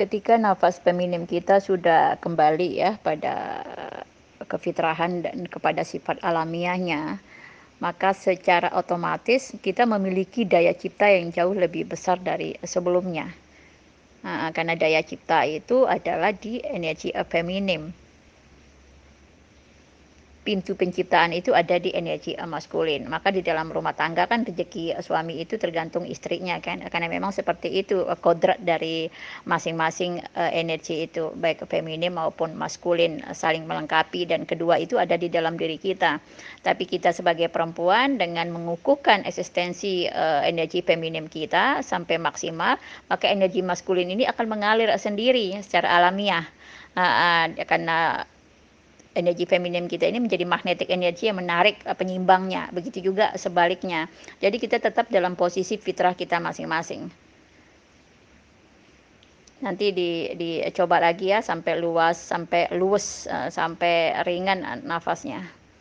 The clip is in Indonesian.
ketika nafas feminim kita sudah kembali ya pada kefitrahan dan kepada sifat alamiahnya, maka secara otomatis kita memiliki daya cipta yang jauh lebih besar dari sebelumnya. Karena daya cipta itu adalah di energi feminim. Pintu penciptaan itu ada di energi maskulin. Maka di dalam rumah tangga kan rezeki suami itu tergantung istrinya kan. Karena memang seperti itu kodrat dari masing-masing energi itu, baik feminim maupun maskulin, saling melengkapi, dan kedua itu ada di dalam diri kita. Tapi kita sebagai perempuan dengan mengukuhkan eksistensi energi feminim kita sampai maksimal, maka energi maskulin ini akan mengalir sendiri secara alamiah. Karena energi feminim kita ini menjadi magnetic energi yang menarik penyimbangnya, begitu juga sebaliknya. Jadi kita tetap dalam posisi fitrah kita masing-masing. Nanti dicoba lagi ya sampai luas, sampai luwes, sampai ringan nafasnya.